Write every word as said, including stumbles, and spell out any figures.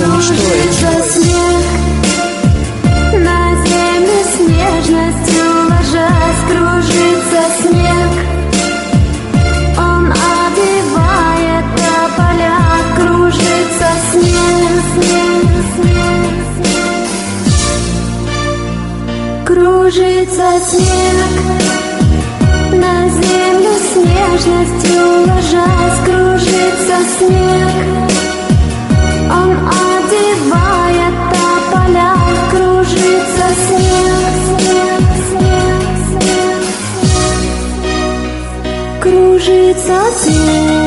Ну что это? Снег, на землю с нежностью ложась, кружится снег. Он одевает тополя, кружится снег, снег, снег, снег. Кружится снег, на землю с нежностью ложась, кружится снег. Он одевает тополя, кружится снег, снег, снег, снег, снег. Кружится снег.